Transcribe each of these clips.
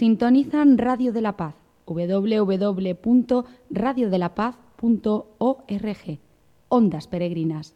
Sintonizan Radio de la Paz, www.radiodelapaz.org. Ondas Peregrinas.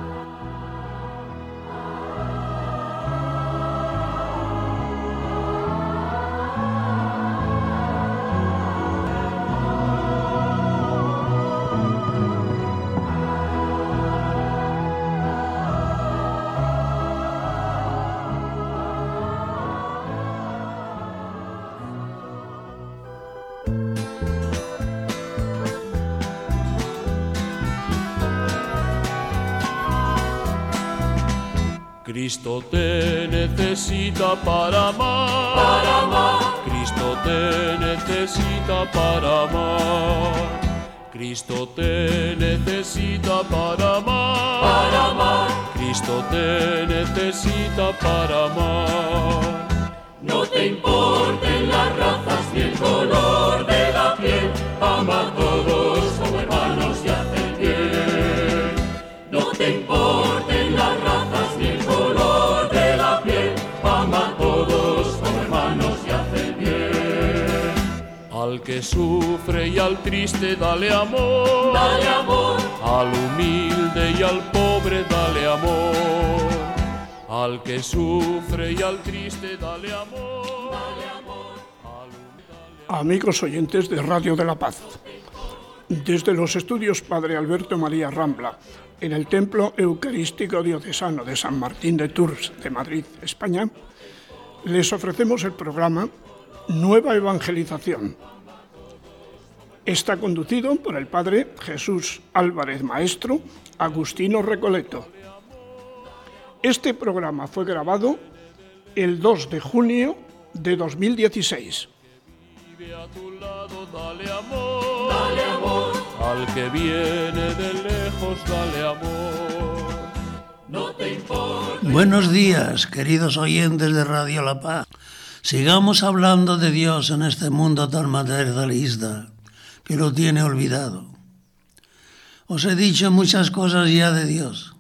Cristo te necesita para amar, Cristo te necesita para amar, Cristo te necesita para amar, Cristo te necesita para amar. No te importen las razas ni el color de la piel, ama a todos como hermanos y haz el bien. No te importen las razas ni el color de la piel, ama a todos como hermanos y haz el bien. Al que sufre y al triste dale amor, al humilde y al pobre dale amor. Al que sufre y al triste dale amor. Amigos oyentes de Radio de la Paz, desde los estudios Padre Alberto María Rambla, en el Templo Eucarístico Diocesano de San Martín de Tours de Madrid, España, les ofrecemos el programa Nueva Evangelización. Está conducido por el Padre Jesús Álvarez Maestro, Agustino Recoleto. Este programa fue grabado el 2 de junio de 2016. Vive a tu lado, dale amor, al que viene de lejos, dale amor. No te importa. Buenos días, queridos oyentes de Radio La Paz. Sigamos hablando de Dios en este mundo tan materialista que lo tiene olvidado. Os he dicho muchas cosas ya de Dios,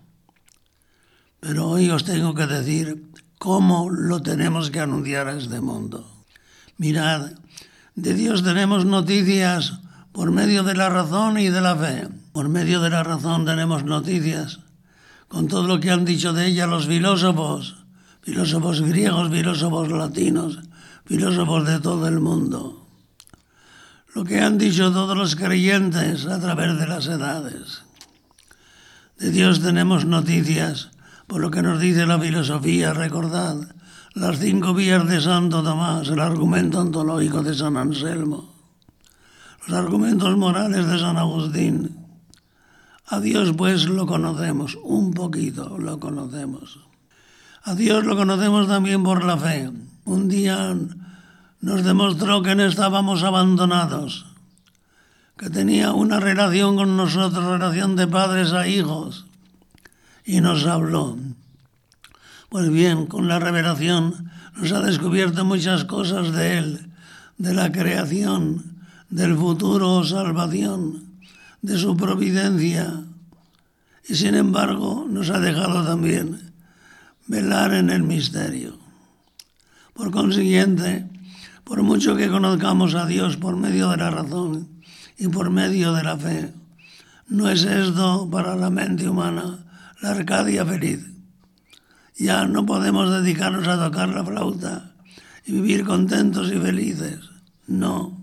pero hoy os tengo que decir cómo lo tenemos que anunciar a este mundo. Mirad, de Dios tenemos noticias por medio de la razón y de la fe. Por medio de la razón tenemos noticias con todo lo que han dicho de ella los filósofos griegos, filósofos latinos, filósofos de todo el mundo. Lo que han dicho todos los creyentes a través de las edades. De Dios tenemos noticias por lo que nos dice la filosofía. Recordad las 5 vías de Santo Tomás, el argumento ontológico de San Anselmo, los argumentos morales de San Agustín. A Dios pues lo conocemos, un poquito lo conocemos. A Dios lo conocemos también por la fe. Un día nos demostró que no estábamos abandonados, que tenía una relación con nosotros, relación de padres a hijos, y nos habló. Pues bien, con la revelación nos ha descubierto muchas cosas de Él, de la creación, del futuro o salvación, de su providencia, y sin embargo nos ha dejado también velar en el misterio. Por consiguiente, por mucho que conozcamos a Dios por medio de la razón y por medio de la fe, no es esto para la mente humana la Arcadia feliz. Ya no podemos dedicarnos a tocar la flauta y vivir contentos y felices. No.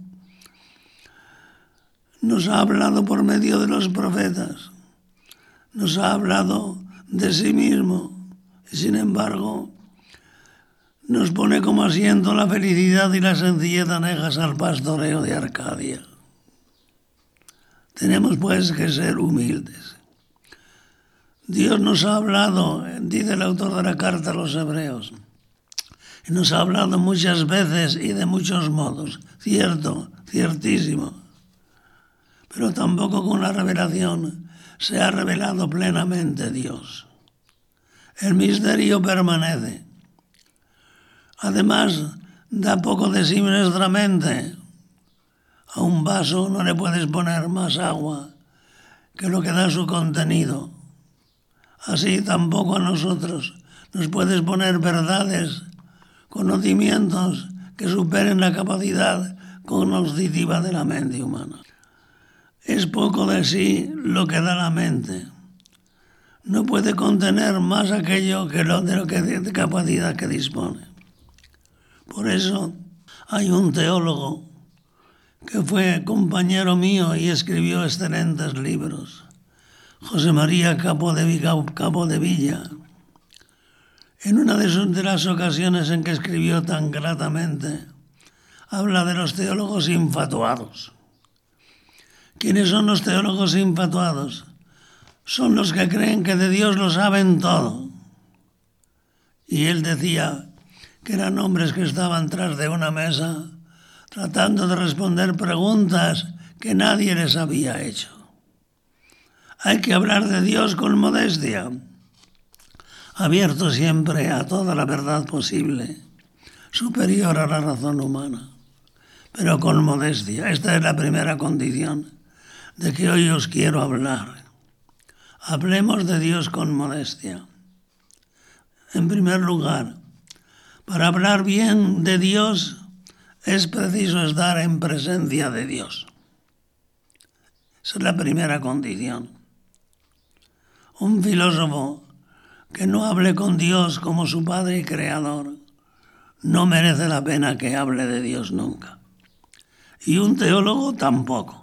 Nos ha hablado por medio de los profetas. Nos ha hablado de sí mismo. Y sin embargo, nos pone como asiento la felicidad y la sencillez anejas al pastoreo de Arcadia. Tenemos pues que ser humildes. Dios nos ha hablado, dice el autor de la carta a los Hebreos, y nos ha hablado muchas veces y de muchos modos, cierto, ciertísimo, pero tampoco con la revelación se ha revelado plenamente Dios. El misterio permanece. Además, da poco de sí nuestra mente. A un vaso no le puedes poner más agua que lo que da su contenido. Así tampoco a nosotros nos puedes poner verdades, conocimientos que superen la capacidad cognoscitiva de la mente humana. Es poco de sí lo que da la mente. No puede contener más aquello de lo que de capacidad que dispone. Por eso hay un teólogo que fue compañero mío y escribió excelentes libros, José María Capó de Villa. En una de las ocasiones en que escribió tan gratamente, habla de los teólogos infatuados. ¿Quiénes son los teólogos infatuados? Son los que creen que de Dios lo saben todo. Y él decía que eran hombres que estaban tras de una mesa tratando de responder preguntas que nadie les había hecho. Hay que hablar de Dios con modestia, abierto siempre a toda la verdad posible, superior a la razón humana, pero con modestia. Esta es la primera condición de que hoy os quiero hablar. Hablemos de Dios con modestia. En primer lugar, para hablar bien de Dios es preciso estar en presencia de Dios. Esa es la primera condición. Un filósofo que no hable con Dios como su Padre y Creador no merece la pena que hable de Dios nunca. Y un teólogo tampoco.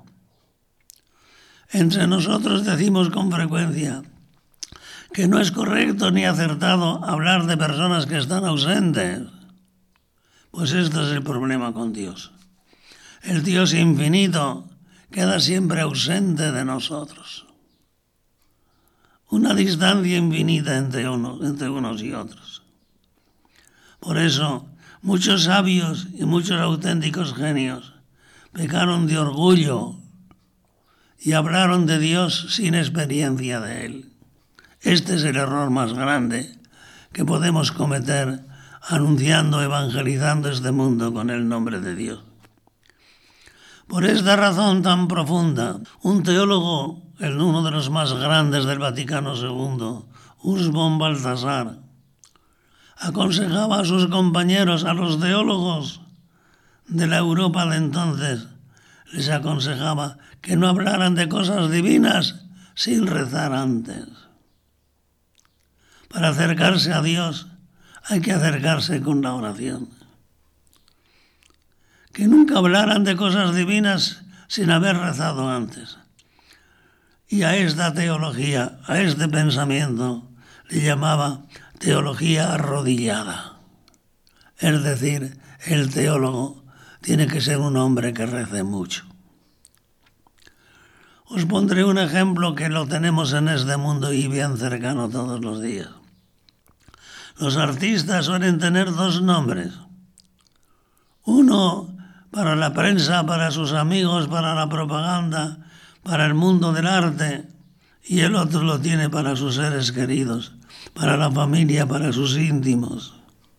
Entre nosotros decimos con frecuencia que no es correcto ni acertado hablar de personas que están ausentes. Pues este es el problema con Dios. El Dios infinito queda siempre ausente de nosotros. Una distancia infinita entre unos y otros. Por eso, muchos sabios y muchos auténticos genios pecaron de orgullo y hablaron de Dios sin experiencia de Él. Este es el error más grande que podemos cometer anunciando, evangelizando este mundo con el nombre de Dios. Por esta razón tan profunda, un teólogo, uno de los más grandes del Vaticano II, Urs von Balthasar, aconsejaba a sus compañeros, a los teólogos de la Europa de entonces, les aconsejaba que no hablaran de cosas divinas sin rezar antes. Para acercarse a Dios hay que acercarse con la oración. Que nunca hablaran de cosas divinas sin haber rezado antes. Y a esta teología, a este pensamiento, le llamaba teología arrodillada. Es decir, el teólogo tiene que ser un hombre que rece mucho. Os pondré un ejemplo que lo tenemos en este mundo y bien cercano todos los días. Los artistas suelen tener dos nombres. Uno para la prensa, para sus amigos, para la propaganda, para el mundo del arte, y el otro lo tiene para sus seres queridos, para la familia, para sus íntimos.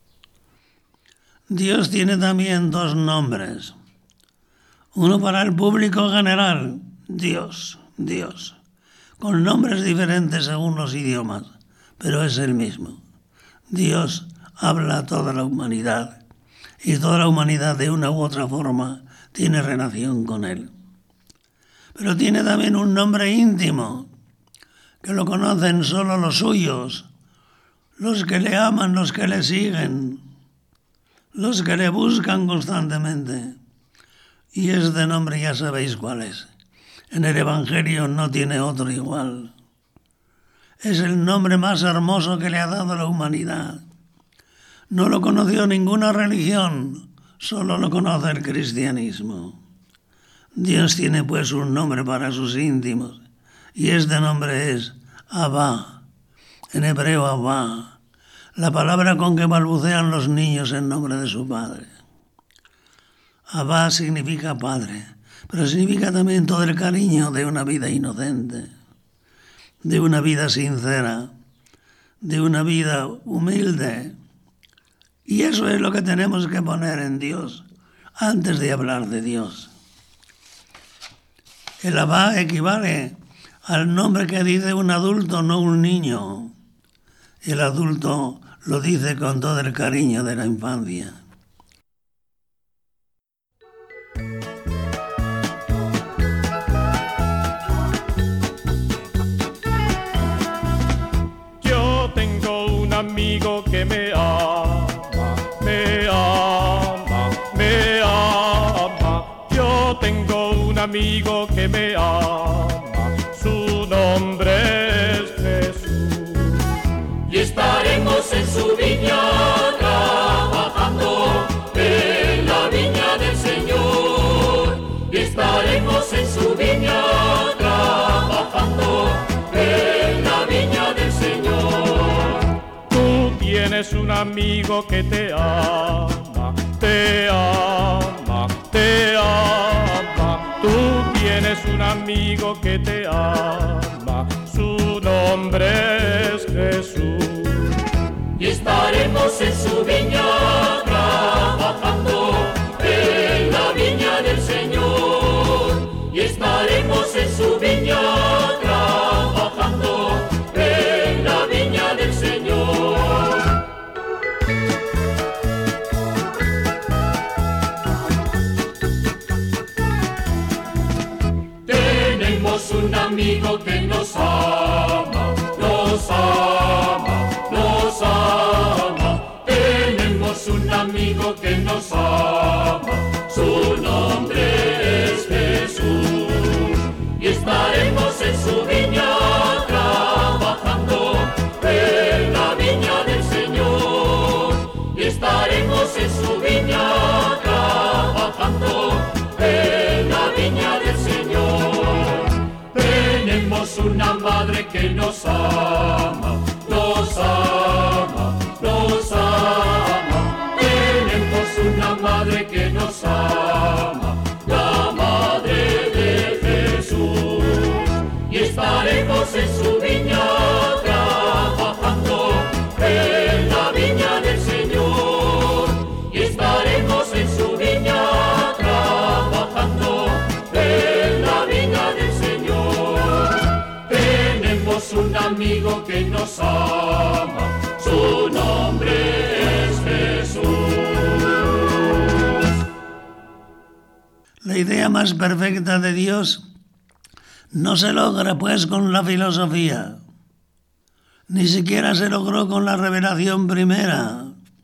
Dios tiene también dos nombres. Uno para el público general, Dios, con nombres diferentes según los idiomas, pero es el mismo. Dios habla a toda la humanidad y toda la humanidad de una u otra forma tiene relación con Él. Pero tiene también un nombre íntimo, que lo conocen solo los suyos, los que le aman, los que le siguen, los que le buscan constantemente. Y este nombre ya sabéis cuál es. En el Evangelio no tiene otro igual. Es el nombre más hermoso que le ha dado la humanidad. No lo conoció ninguna religión, solo lo conoce el cristianismo. Dios tiene pues un nombre para sus íntimos, y este nombre es Abba, en hebreo Abba, la palabra con que balbucean los niños en nombre de su padre. Abba significa padre, pero significa también todo el cariño de una vida inocente, de una vida sincera, de una vida humilde. Y eso es lo que tenemos que poner en Dios antes de hablar de Dios. El Abba equivale al nombre que dice un adulto, no un niño. El adulto lo dice con todo el cariño de la infancia. que me ama, me ama, me ama. Yo tengo un amigo que me ama, su nombre es Jesús. Y estaremos en su viña trabajando en la viña del Señor. Y estaremos en su viña trabajando en la viña del Señor. Tú tienes un amigo que te ama, te ama, te ama. Tú tienes un amigo que te ama, su nombre es Jesús. Y estaremos en su viña trabajando en la viña del Señor. Y estaremos en su viña trabajando en la viña del Señor. Tenemos un amigo que nos ama, nos ama, nos ama. Tenemos un amigo que nos ama, su nombre es Jesús. Y estaremos en su viña trabajando en la viña del Señor. Y estaremos en su viña trabajando en la viña del Señor. Tenemos una madre que nos ama, nos ama, nos ama. Tenemos una madre que nos ama, la madre de Jesús. Y estaremos en su viña trabajando en la viña del Señor. Y estaremos en su viña trabajando en la viña del Señor. Tenemos un amigo que nos ama, su nombre es Jesús. La idea más perfecta de Dios no se logra pues con la filosofía, ni siquiera se logró con la revelación primera.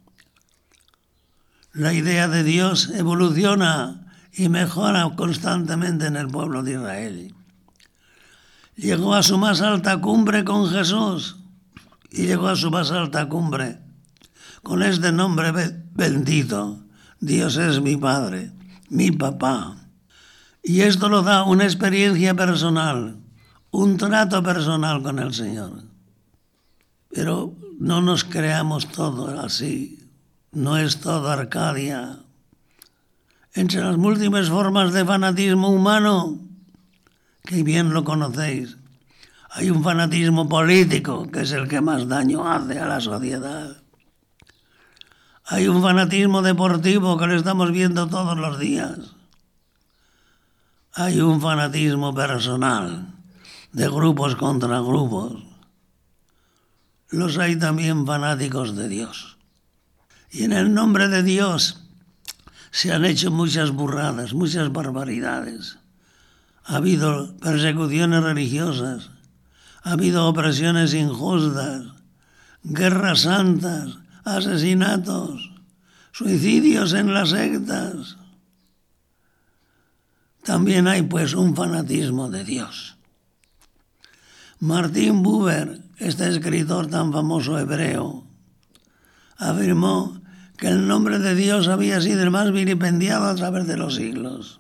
La idea de Dios evoluciona y mejora constantemente en el pueblo de Israel. Llegó a su más alta cumbre con Jesús y llegó a su más alta cumbre con este nombre bendito: Dios es mi Padre, mi papá. Y esto lo da una experiencia personal, un trato personal con el Señor. Pero no nos creamos todo así, no es todo Arcadia. Entre las múltiples formas de fanatismo humano, que bien lo conocéis, hay un fanatismo político, que es el que más daño hace a la sociedad. Hay un fanatismo deportivo, que lo estamos viendo todos los días. Hay un fanatismo personal, de grupos contra grupos. Los hay también fanáticos de Dios. Y en el nombre de Dios se han hecho muchas burradas, muchas barbaridades. Ha habido persecuciones religiosas, ha habido opresiones injustas, guerras santas, asesinatos, suicidios en las sectas. También hay pues un fanatismo de Dios. Martin Buber, este escritor tan famoso hebreo, afirmó que el nombre de Dios había sido el más vilipendiado a través de los siglos.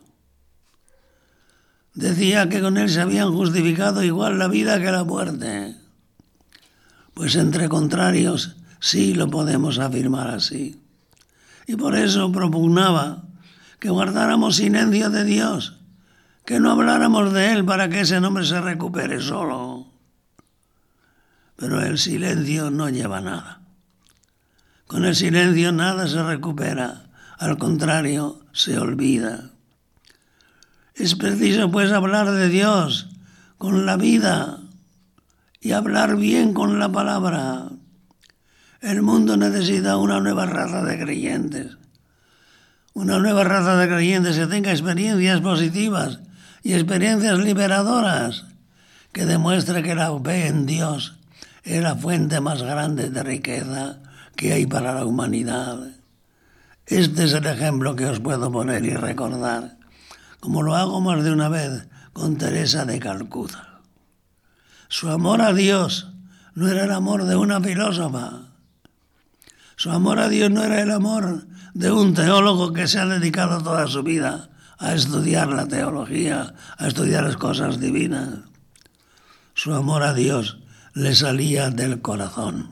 Decía que con él se habían justificado igual la vida que la muerte. Pues entre contrarios sí lo podemos afirmar así. Y por eso propugnaba que guardáramos silencio de Dios, que no habláramos de Él para que ese nombre se recupere solo. Pero el silencio no lleva nada. Con el silencio nada se recupera, al contrario, se olvida. Es preciso pues hablar de Dios con la vida y hablar bien con la palabra. El mundo necesita una nueva raza de creyentes. Una nueva raza de creyentes que tenga experiencias positivas y experiencias liberadoras, que demuestre que la fe en Dios es la fuente más grande de riqueza que hay para la humanidad. Este es el ejemplo que os puedo poner y recordar, como lo hago más de una vez con Teresa de Calcuta. Su amor a Dios no era el amor de una filósofa. Su amor a Dios no era el amor de un teólogo que se ha dedicado toda su vida a estudiar la teología, a estudiar las cosas divinas. Su amor a Dios le salía del corazón.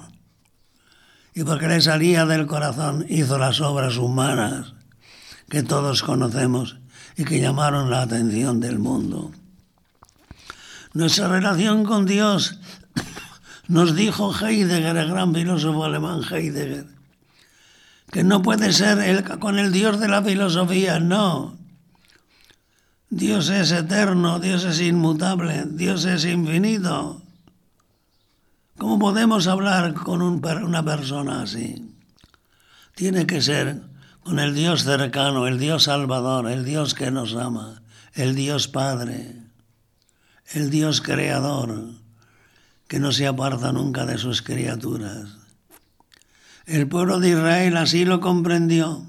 Y porque le salía del corazón hizo las obras humanas que todos conocemos y que llamaron la atención del mundo. Nuestra relación con Dios, nos dijo Heidegger, el gran filósofo alemán Heidegger, que no puede ser con el Dios de la filosofía, no. Dios es eterno, Dios es inmutable, Dios es infinito. ¿Cómo podemos hablar con una persona así? Tiene que ser con el Dios cercano, el Dios salvador, el Dios que nos ama, el Dios Padre, el Dios creador, que no se aparta nunca de sus criaturas. El pueblo de Israel así lo comprendió.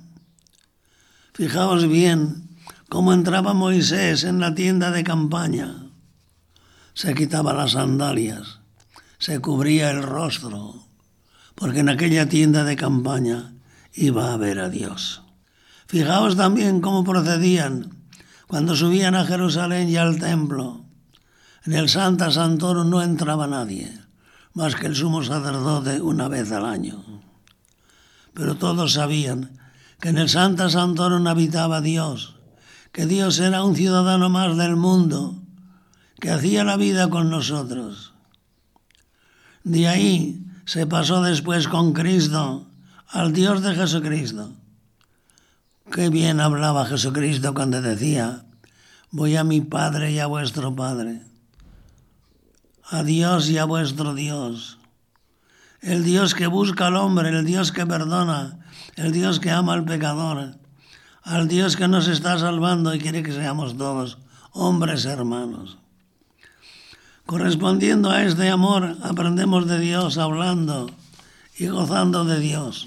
Fijaos bien cómo entraba Moisés en la tienda de campaña. Se quitaba las sandalias, se cubría el rostro, porque en aquella tienda de campaña iba a ver a Dios. Fijaos también cómo procedían cuando subían a Jerusalén y al templo. En el Santa Santorum no entraba nadie, más que el sumo sacerdote una vez al año. Pero todos sabían que en el Santa Santorum habitaba Dios, que Dios era un ciudadano más del mundo, que hacía la vida con nosotros. De ahí se pasó después con Cristo al Dios de Jesucristo. Qué bien hablaba Jesucristo cuando decía: voy a mi Padre y a vuestro Padre, a Dios y a vuestro Dios. El Dios que busca al hombre, el Dios que perdona, el Dios que ama al pecador, al Dios que nos está salvando y quiere que seamos todos hombres hermanos. Correspondiendo a este amor, aprendemos de Dios hablando y gozando de Dios.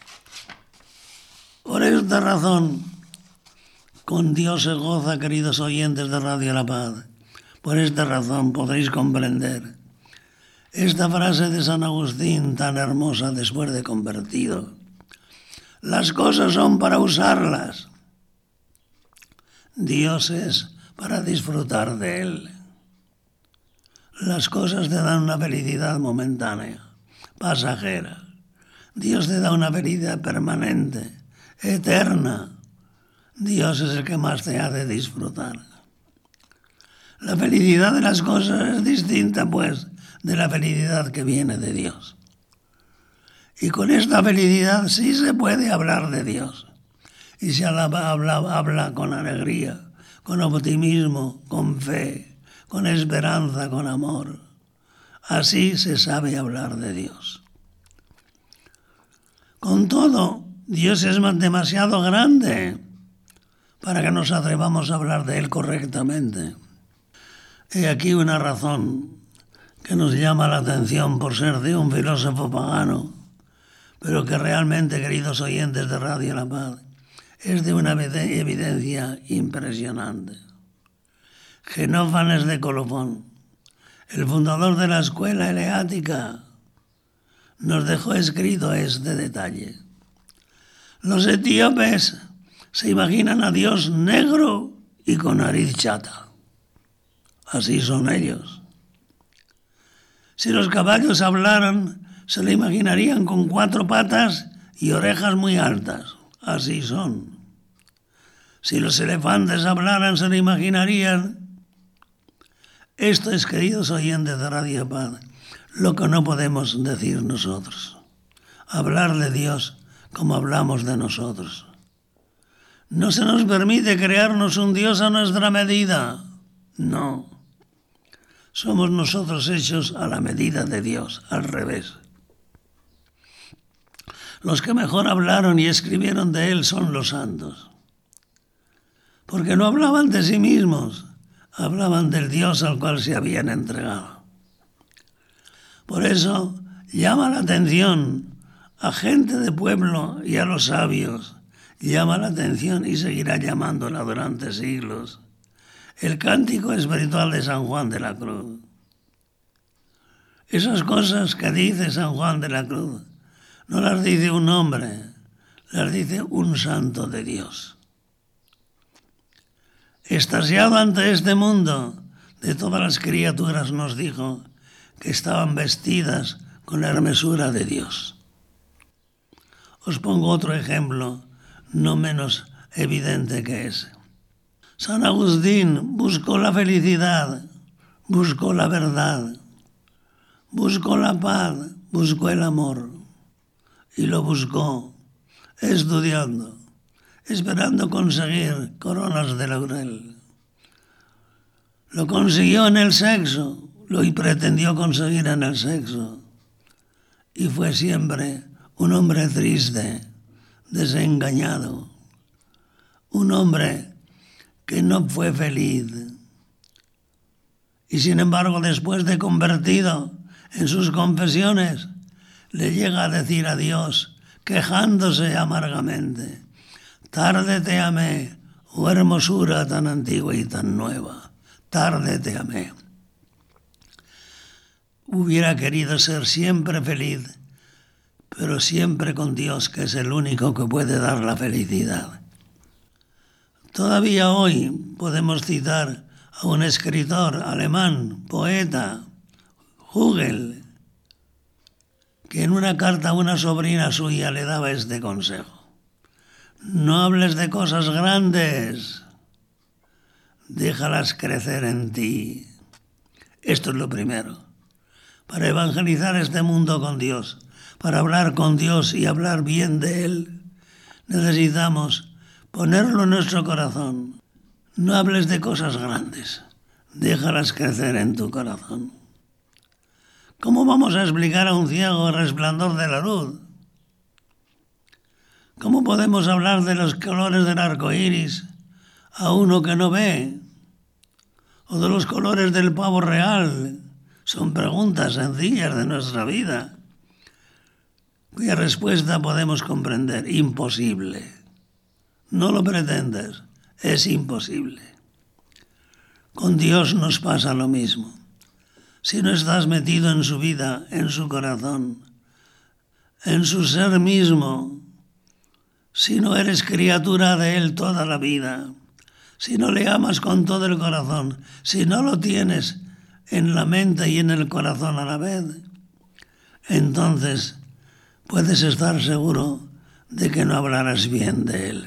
Por esta razón, con Dios se goza, queridos oyentes de Radio La Paz. Por esta razón podréis comprender esta frase de San Agustín tan hermosa después de convertido. Las cosas son para usarlas. Dios es para disfrutar de Él. Las cosas te dan una felicidad momentánea, pasajera. Dios te da una felicidad permanente, eterna. Dios es el que más te hace disfrutar. La felicidad de las cosas es distinta, pues, de la felicidad que viene de Dios. Y con esta felicidad sí se puede hablar de Dios. Y se habla con alegría, con optimismo, con fe, con esperanza, con amor. Así se sabe hablar de Dios. Con todo, Dios es demasiado grande para que nos atrevamos a hablar de Él correctamente. He aquí una razón que nos llama la atención por ser de un filósofo pagano, pero que realmente, queridos oyentes de Radio La Paz, es de una evidencia impresionante. Genófanes de Colofón, el fundador de la escuela eleática, nos dejó escrito este detalle. Los etíopes se imaginan a Dios negro y con nariz chata. Así son ellos. Si los caballos hablaran, se le imaginarían con 4 patas y orejas muy altas. Así son. Si los elefantes hablaran, se le imaginarían. Esto es, queridos oyentes de Radio Paz, lo que no podemos decir nosotros. Hablar de Dios como hablamos de nosotros. No se nos permite crearnos un Dios a nuestra medida. No. Somos nosotros hechos a la medida de Dios, al revés. Los que mejor hablaron y escribieron de Él son los santos. Porque no hablaban de sí mismos, hablaban del Dios al cual se habían entregado. Por eso llama la atención A gente de pueblo y a los sabios llama la atención y seguirá llamándola durante siglos. El cántico espiritual de San Juan de la Cruz. Esas cosas que dice San Juan de la Cruz no las dice un hombre, las dice un santo de Dios. Extasiado ante este mundo, de todas las criaturas nos dijo que estaban vestidas con la hermosura de Dios. Os pongo otro ejemplo, no menos evidente que ese. San Agustín buscó la felicidad, buscó la verdad, buscó la paz, buscó el amor. Y lo buscó estudiando, esperando conseguir coronas de laurel. Lo consiguió en el sexo, lo pretendió conseguir en el sexo. Y fue siempre un hombre triste, desengañado. Un hombre que no fue feliz. Y sin embargo, después de convertido en sus confesiones, le llega a decir a Dios, quejándose amargamente: tarde te amé, oh hermosura tan antigua y tan nueva, tarde te amé. Hubiera querido ser siempre feliz, pero siempre con Dios, que es el único que puede dar la felicidad. Todavía hoy podemos citar a un escritor alemán, poeta, Hegel, que en una carta a una sobrina suya le daba este consejo: no hables de cosas grandes, déjalas crecer en ti. Esto es lo primero. Para evangelizar este mundo con Dios, para hablar con Dios y hablar bien de Él, necesitamos ponerlo en nuestro corazón. No hables de cosas grandes, déjalas crecer en tu corazón. ¿Cómo vamos a explicar a un ciego el resplandor de la luz? ¿Cómo podemos hablar de los colores del arco iris a uno que no ve? ¿O de los colores del pavo real? Son preguntas sencillas de nuestra vida, cuya respuesta podemos comprender. Imposible. No lo pretendes, es imposible. Con Dios nos pasa lo mismo. Si no estás metido en su vida, en su corazón, en su ser mismo, si no eres criatura de Él toda la vida, si no le amas con todo el corazón, si no lo tienes en la mente y en el corazón a la vez, entonces puedes estar seguro de que no hablarás bien de Él.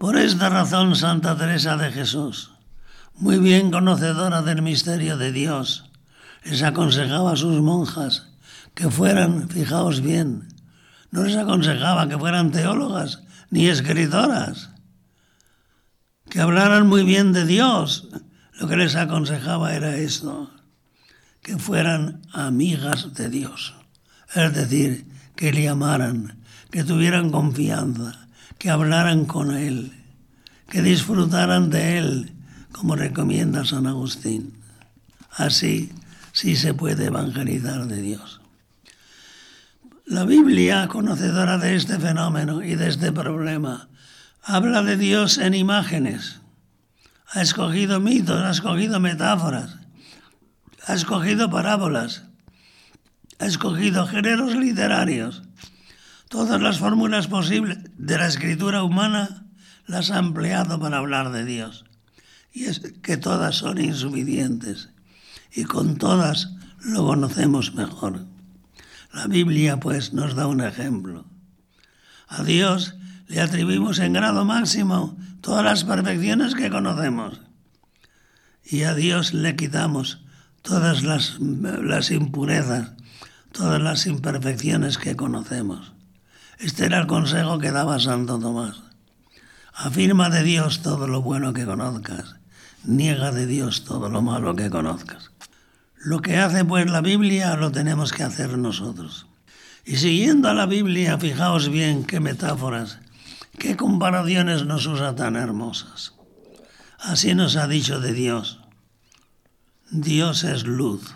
Por esta razón, Santa Teresa de Jesús, muy bien conocedora del misterio de Dios, les aconsejaba a sus monjas que fueran, fijaos bien, no les aconsejaba que fueran teólogas ni escritoras, que hablaran muy bien de Dios. Lo que les aconsejaba era esto, que fueran amigas de Dios, es decir, que le amaran, que tuvieran confianza, que hablaran con Él, que disfrutaran de Él, como recomienda San Agustín. Así sí se puede evangelizar de Dios. La Biblia, conocedora de este fenómeno y de este problema, habla de Dios en imágenes. Ha escogido mitos, ha escogido metáforas, ha escogido parábolas, ha escogido géneros literarios. Todas las fórmulas posibles de la escritura humana las ha empleado para hablar de Dios. Y es que todas son insuficientes y con todas lo conocemos mejor. La Biblia, pues, nos da un ejemplo. A Dios le atribuimos en grado máximo todas las perfecciones que conocemos. Y a Dios le quitamos todas las impurezas, todas las imperfecciones que conocemos. Este era el consejo que daba Santo Tomás. Afirma de Dios todo lo bueno que conozcas, niega de Dios todo lo malo que conozcas. Lo que hace pues la Biblia lo tenemos que hacer nosotros. Y siguiendo a la Biblia, fijaos bien qué metáforas, qué comparaciones nos usa tan hermosas. Así nos ha dicho de Dios. Dios es luz.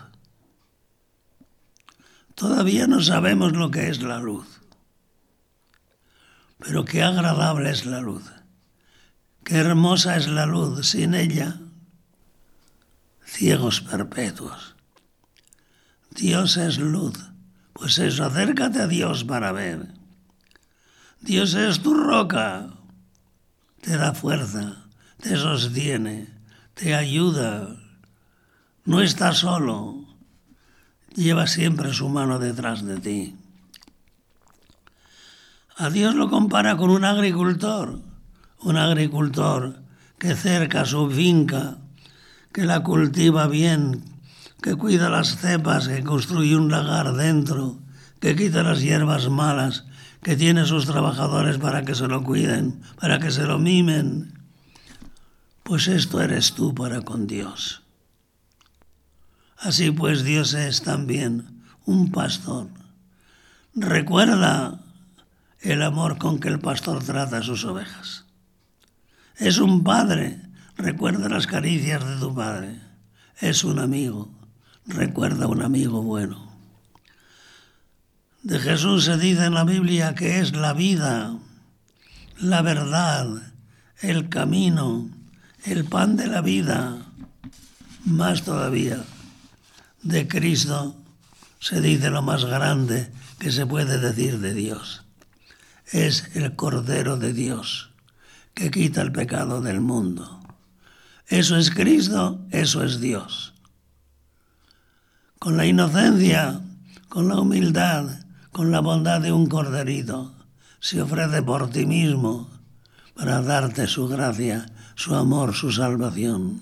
Todavía no sabemos lo que es la luz. Pero qué agradable es la luz. Qué hermosa es la luz. Sin ella, ciegos perpetuos. Dios es luz. Pues eso, acércate a Dios para ver. Dios es tu roca. Te da fuerza, te sostiene, te ayuda. No estás solo. Lleva siempre su mano detrás de ti. A Dios lo compara con un agricultor que cerca su finca, que la cultiva bien, que cuida las cepas, que construye un lagar dentro, que quita las hierbas malas, que tiene sus trabajadores para que se lo cuiden, para que se lo mimen. Pues esto eres tú para con Dios. Así pues Dios es también un pastor. Recuerda el amor con que el pastor trata a sus ovejas. Es un padre, recuerda las caricias de tu padre. Es un amigo, recuerda a un amigo bueno. De Jesús se dice en la Biblia que es la vida, la verdad, el camino, el pan de la vida. Más todavía, de Cristo se dice lo más grande que se puede decir de Dios. Es el Cordero de Dios que quita el pecado del mundo. Eso es Cristo, eso es Dios. Con la inocencia, con la humildad, con la bondad de un corderito, se ofrece por ti mismo para darte su gracia, su amor, su salvación.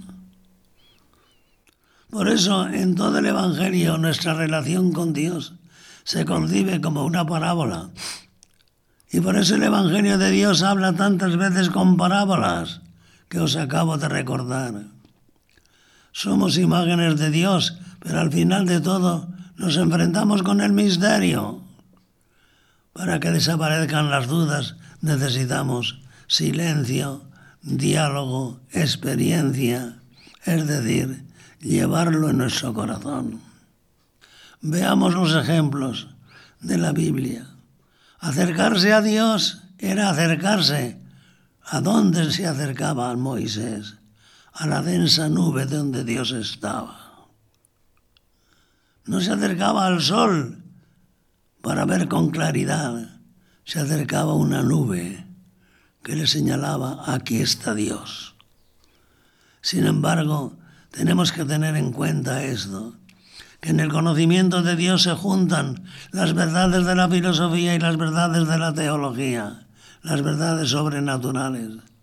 Por eso, en todo el Evangelio, nuestra relación con Dios se concibe como una parábola. Y por eso el Evangelio de Dios habla tantas veces con parábolas que os acabo de recordar. Somos imágenes de Dios, pero al final de todo nos enfrentamos con el misterio. Para que desaparezcan las dudas necesitamos silencio, diálogo, experiencia, es decir, llevarlo en nuestro corazón. Veamos los ejemplos de la Biblia. Acercarse a Dios era acercarse. ¿A dónde se acercaba a Moisés? A la densa nube donde Dios estaba. No se acercaba al sol para ver con claridad. Se acercaba a una nube que le señalaba: aquí está Dios. Sin embargo, tenemos que tener en cuenta esto, que en el conocimiento de Dios se juntan las verdades de la filosofía y las verdades de la teología, las verdades sobrenaturales.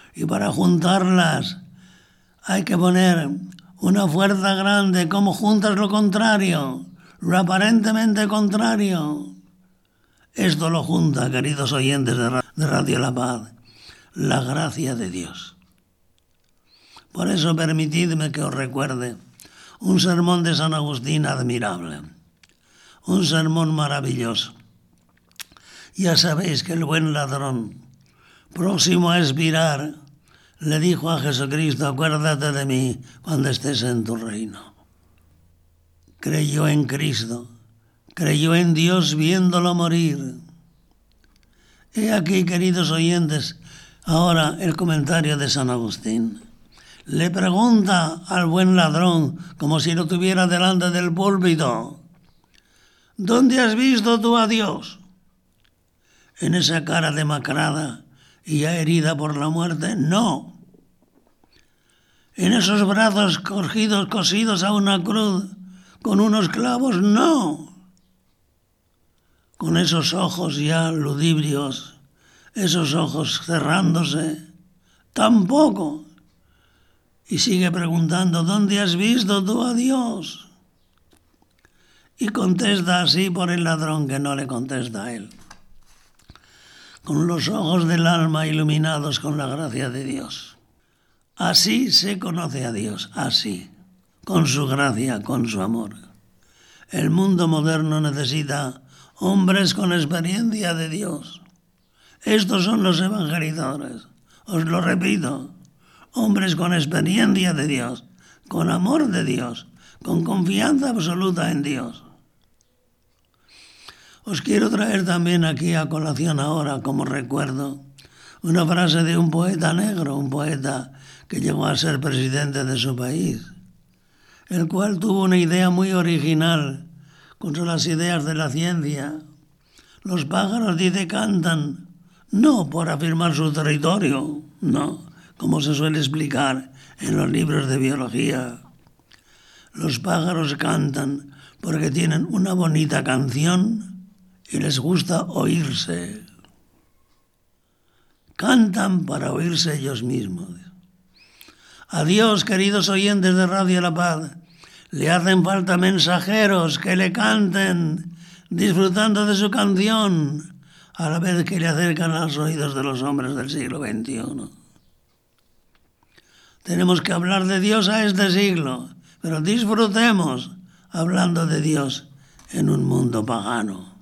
Y para juntarlas hay que poner una fuerza grande. ¿Cómo juntas lo contrario? Lo aparentemente contrario. Esto lo junta, queridos oyentes de Radio La Paz, la gracia de Dios. Por eso permitidme que os recuerde un sermón de San Agustín admirable, un sermón maravilloso. Ya sabéis que el buen ladrón, próximo a expirar, le dijo a Jesucristo: acuérdate de mí cuando estés en tu reino. Creyó en Cristo, creyó en Dios viéndolo morir. He aquí, queridos oyentes, ahora el comentario de San Agustín. Le pregunta al buen ladrón, como si lo tuviera delante del púlpito: ¿dónde has visto tú a Dios? ¿En esa cara demacrada y ya herida por la muerte? No. ¿En esos brazos cosidos a una cruz con unos clavos? No. ¿Con esos ojos ya ludibrios, esos ojos cerrándose? Tampoco. Y sigue preguntando: ¿dónde has visto tú a Dios? Y contesta así por el ladrón, que no le contesta a él. Con los ojos del alma iluminados con la gracia de Dios. Así se conoce a Dios, así, con su gracia, con su amor. El mundo moderno necesita hombres con experiencia de Dios. Estos son los evangelizadores, os lo repito. Hombres con experiencia de Dios, con amor de Dios, con confianza absoluta en Dios. Os quiero traer también aquí a colación ahora, como recuerdo, una frase de un poeta negro, un poeta que llegó a ser presidente de su país, el cual tuvo una idea muy original contra las ideas de la ciencia. Los pájaros, dice, cantan, no por afirmar su territorio, no, como se suele explicar en los libros de biología. Los pájaros cantan porque tienen una bonita canción y les gusta oírse. Cantan para oírse ellos mismos. A Dios, queridos oyentes de Radio La Paz, le hacen falta mensajeros que le canten, disfrutando de su canción, a la vez que le acercan a los oídos de los hombres del siglo XXI. Tenemos que hablar de Dios a este siglo, pero disfrutemos hablando de Dios en un mundo pagano.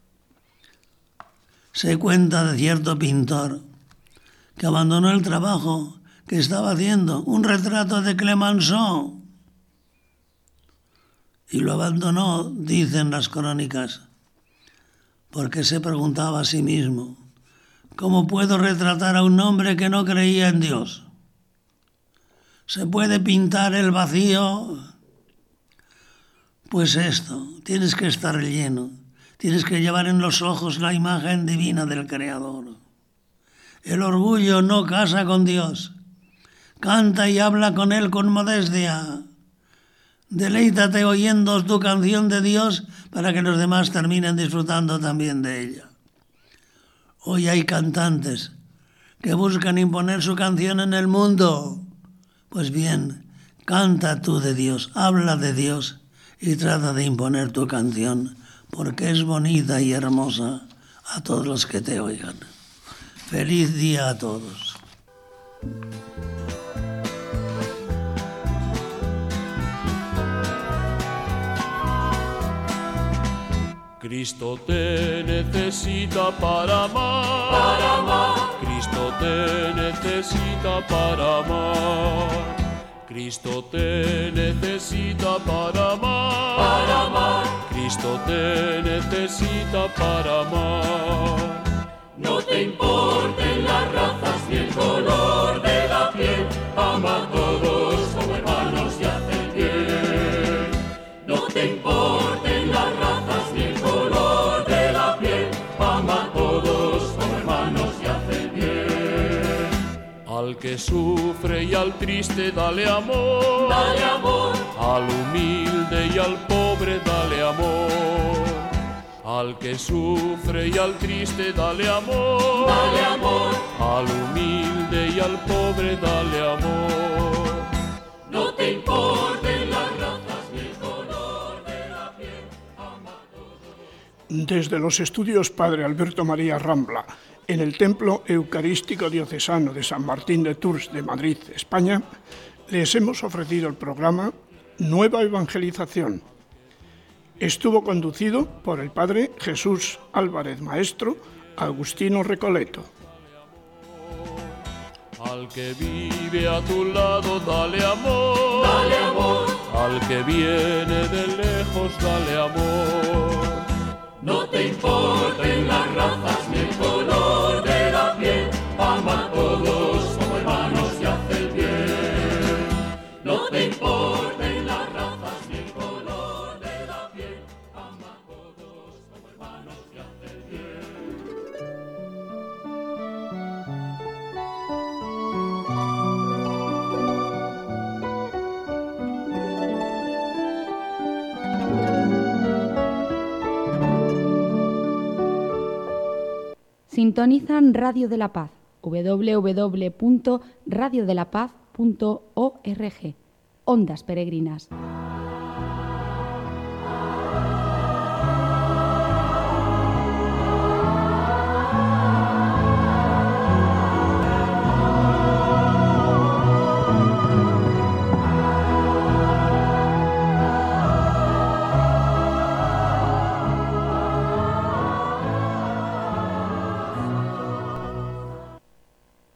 Se cuenta de cierto pintor que abandonó el trabajo que estaba haciendo, un retrato de Clemenceau, y lo abandonó, dicen las crónicas, porque se preguntaba a sí mismo: ¿cómo puedo retratar a un hombre que no creía en Dios? ¿Se puede pintar el vacío? Pues esto, tienes que estar lleno, tienes que llevar en los ojos la imagen divina del Creador. El orgullo no casa con Dios. Canta y habla con Él con modestia. Deleítate oyendo tu canción de Dios para que los demás terminen disfrutando también de ella. Hoy hay cantantes que buscan imponer su canción en el mundo. Pues bien, canta tú de Dios, habla de Dios y trata de imponer tu canción, porque es bonita y hermosa a todos los que te oigan. Feliz día a todos. Cristo te necesita para amar. Para amar. Cristo te necesita para amar. Cristo te necesita para amar. Para amar. Cristo te necesita para amar. No te importen las razas ni el color de la piel, ama a todos como hermanos y haz el bien. No te importen las razas ni el color de la piel, ama a todos como hermanos y haz el bien. Al que sufre y al triste dale amor. Dale amor. Al humilde y al pobre dale amor. Al que sufre y al triste dale amor. Dale amor. Al humilde y al pobre dale amor. No te importen las razas ni el color de la piel. Ama a todos. Desde los estudios Padre Alberto María Rambla, en el Templo Eucarístico Diocesano de San Martín de Tours de Madrid, España, les hemos ofrecido el programa Nueva Evangelización. Estuvo conducido por el Padre Jesús Álvarez Maestro, Agustino Recoleto. Al que vive a tu lado dale amor. Dale amor. Al que viene de lejos dale amor. No te importen las razas ni el color de la piel. Ama a todos como hermanos y haz el bien. No te importen las razas ni el color de la piel. Ama a todos como hermanos y haz el bien. Sintonizan Radio de la Paz, www.radiodelapaz.org. Ondas Peregrinas.